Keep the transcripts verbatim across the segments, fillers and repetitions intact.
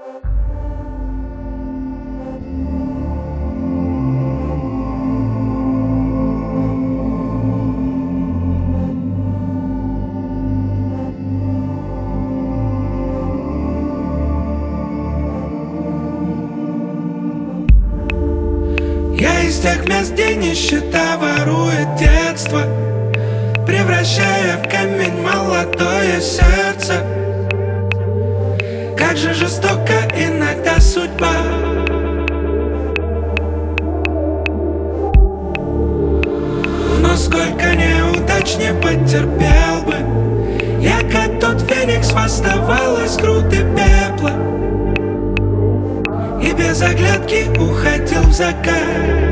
Я из тех мест, где нищета ворует детство, превращая в камень молодое сердце. Как же жестока иногда судьба. Но сколько неудач не потерпел бы я, как тот феникс, восставал из груды пепла и без оглядки уходил в закат.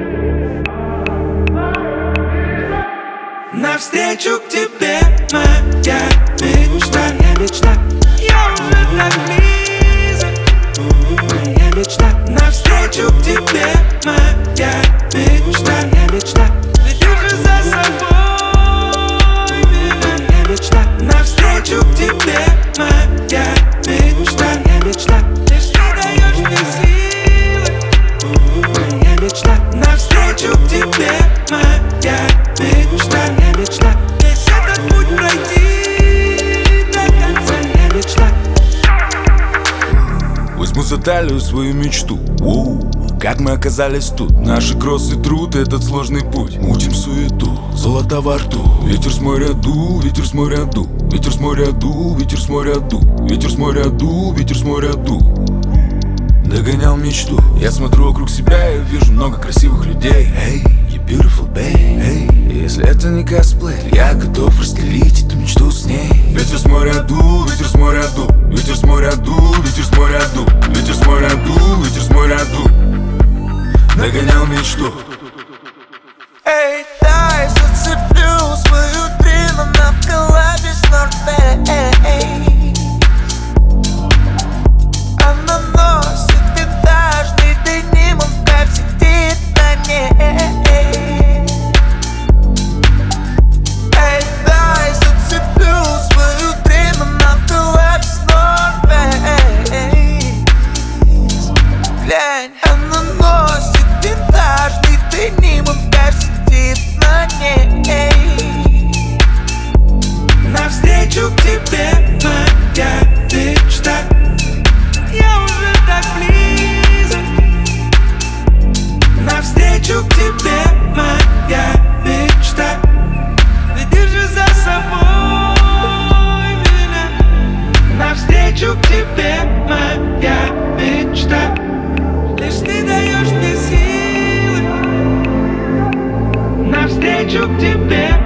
Навстречу к тебе, моя мечта, моя мечта. Я уже так близок, моя мечта. Навстречу к тебе, моя мечта, моя мечта. Ведь уже за собой меня, моя мечта. Навстречу к тебе, моя мечта, моя мечта. Лишь ты даешь мне силы, моя мечта. Навстречу к тебе, моя мечта, моя мечта. Весь этот путь пройти до конца, моя мечта. Возьму за талию свою мечту. Воу, как мы оказались тут. Наши кросс и труд, этот сложный путь. Мутим суету, золото во рту. Ветер с моря ду, ветер с моря ду. Ветер с моря ду, ветер с моря ду. Ветер с моря ду, ветер с моря ду. Догонял мечту. Я смотрю вокруг себя и вижу много красивых людей. Hey, you beautiful babe. Hey, если это не косплей, я готов расстелить эту мечту с ней. Ветер с моря ду, ветер с моря ду. Ветер с моря ду, ветер с моря ду. Ветер с моря ду, ветер с моря ду. Догонял мечту. Эй, дай зацеплю свою дрину на коллабе с Норфей. Она носит винтажный деним, он как сидит на ней. Эй, дай зацеплю свою дрину на коллабе с Норфей. Глянь, она носит винтажный деним, он как сидит на ней. Навстречу к тебе, моя мечта. Я уже так близок. Навстречу к тебе, моя мечта. Веди же за собой меня. Навстречу к тебе, моя мечта. Лишь ты даешь мне силы. Навстречу к тебе.